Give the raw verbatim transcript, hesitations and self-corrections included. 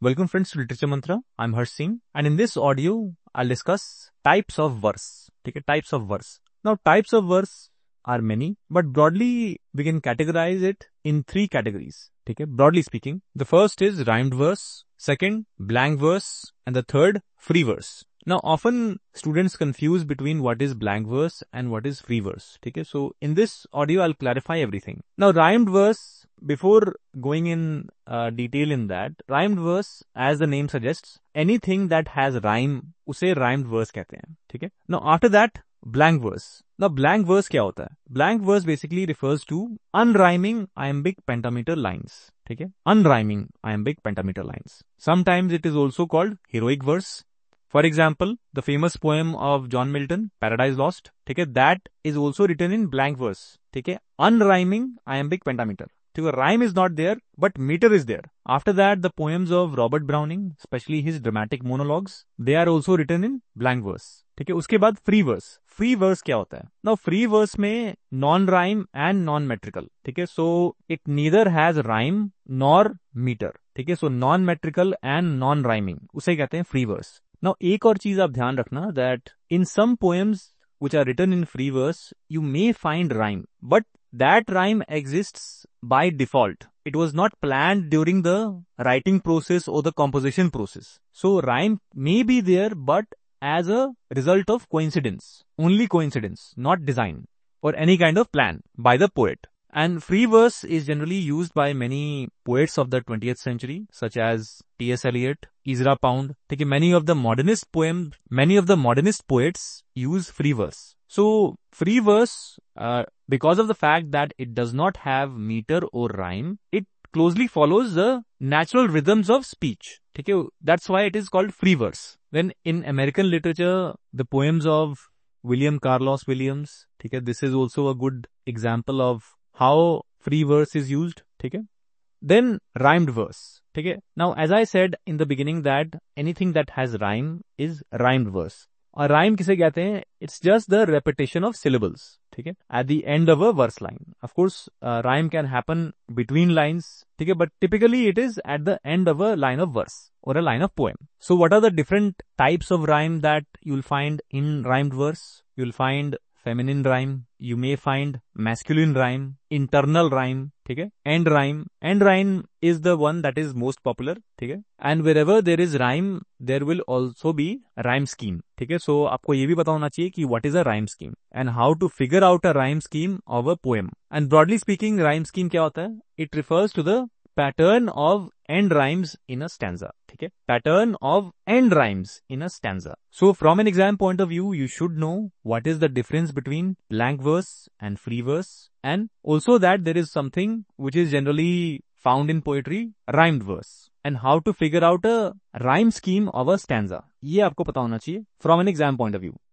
Welcome friends to Literature Mantra. I'm Harsh Singh, and in this audio, I'll discuss types of verse. Okay, types of verse. Now, types of verse are many, but broadly we can categorize it in three categories. Okay, broadly speaking, the first is rhymed verse, second blank verse, and the third free verse. Now, often students confuse between what is blank verse and what is free verse. Okay, so in this audio, I'll clarify everything. Now, rhymed verse, before going in uh, detail in that, rhymed verse, as the name suggests, anything that has rhyme, उसे rhymed verse कहते हैं. ठीक है? Now, after that, blank verse. Now, blank verse क्या होता है? Blank verse basically refers to unrhyming iambic pentameter lines. ठीक है? Unrhyming iambic pentameter lines. Sometimes it is also called heroic verse. For example, the famous poem of John Milton, Paradise Lost, okay, that is also written in blank verse. Okay, unrhyming iambic pentameter. So, rhyme is not there, but meter is there. After that, the poems of Robert Browning, especially his dramatic monologues, they are also written in blank verse. Okay, उसके बाद free verse. Free verse क्या होता है? Now, free verse में non-rhyme and non-metrical. ठीक है, so it neither has rhyme nor meter. ठीक है, so non-metrical and non-rhyming. उसे कहते हैं free verse. Now, एक और चीज आप ध्यान रखना that in some poems which are written in free verse, you may find rhyme, but that rhyme exists by default. It was not planned during the writing process or the composition process. So, rhyme may be there, but as a result of coincidence. Only coincidence, not design or any kind of plan by the poet. And free verse is generally used by many poets of the twentieth century, such as T S Eliot, Ezra Pound. Okay, many of the modernist poems, many of the modernist poets use free verse. So, free verse, uh, because of the fact that it does not have meter or rhyme, it closely follows the natural rhythms of speech. Okay, that's why it is called free verse. Then in American literature, the poems of William Carlos Williams, okay, this is also a good example of how free verse is used. Okay? Then rhymed verse. Okay? Now, as I said in the beginning that anything that has rhyme is rhymed verse. A rhyme किसे कहते हैं? It's just the repetition of syllables. Okay? At the end of a verse line. Of course, uh, rhyme can happen between lines. Okay? But typically it is at the end of a line of verse or a line of poem. So what are the different types of rhyme that you'll find in rhymed verse? You'll find feminine rhyme, you may find masculine rhyme, internal rhyme, okay? End rhyme. End rhyme is the one that is most popular, okay? And wherever there is rhyme, there will also be a rhyme scheme, okay? So, आपको ये भी पता होना चाहिए कि what is a rhyme scheme and how to figure out a rhyme scheme of a poem. And broadly speaking, rhyme scheme क्या होता है? It refers to the pattern of end rhymes in a stanza. Okay? Pattern of end rhymes in a stanza. So from an exam point of view, you should know what is the difference between blank verse and free verse, and also that there is something which is generally found in poetry, rhymed verse, and how to figure out a rhyme scheme of a stanza. ये आपको पता होना चाहिए from an exam point of view.